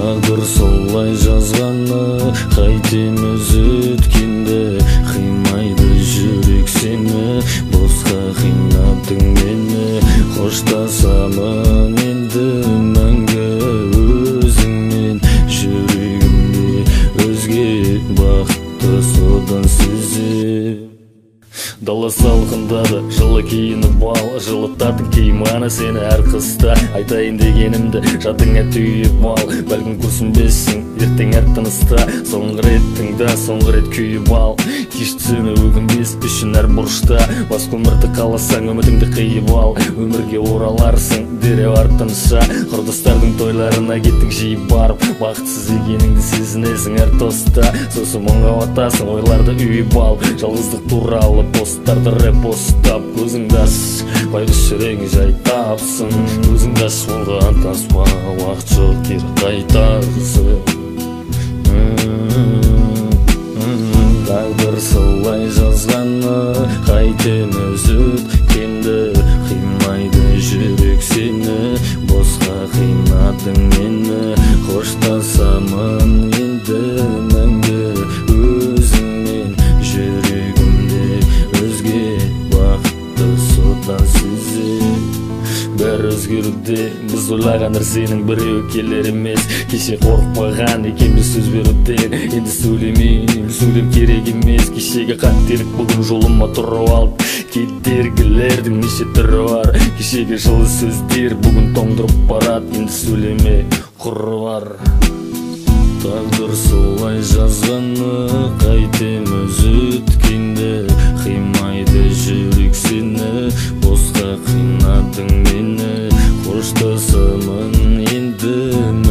Тағдыр солай жазғаны, қайтем өз өткенде. Қимайды жүрек сені, босқа қинадың мені. Қоштасамын енді мәңгі өзіңмен, жүрегімде өзге бақытты содан сезем. Дала салқындады, жылы киініп ал, жылытатын киімғаны сені әр қыста. Айтайын дегенімді жадыңа түйіп ал, бәлкім күрсінбессің ертең әр тыныста. Соңғы рет тыңда, соңғы рет күйіп ал, кеш түсіме өкінбес үшін әр бұрышта. Басқа өмірді қаласаң үмітіңді қиып ал, өмірге ораларсың дереу артынша. Құрдастардың тойларына кеттің жиып барып, бақытсыз екеніңді сезінесің әр тоста. Сосын мұңға батасың, ойларды үйіп ал, жалғыздық туралы посттарды репостап. Көзіңді аш, байғұс жүрегің жай тапсын. Көзіңді аш, болған таспа, уақыт жоқ кері қайтарсың. Тағдыр солай жазғаны, қайтем өз өткенді. Қимайды жүрек сені, босқа қинадың мені. Қоштасамын енді мәңгі өзіңмен, жүрегімде өзге бақытты содан сезем. Бәрі өзгеруде, біз ойлаған нәрсенің біреуі келер емес. Кеше қорықпаған екенбіз сөз беруден, енді сөйлем керек емес. Кешегі қателік бүгін жолыма тұрып алды, кедергілердің неше түрі бар. Кешегі жылы сөздер бүгін тоңдырып барады, енді сөйлеме құры бар. Тағдыр солай жазғаны, қайтем өз өткенде. Қимайды жүрек сені, босқа қинадың мені. Қоштасамын енді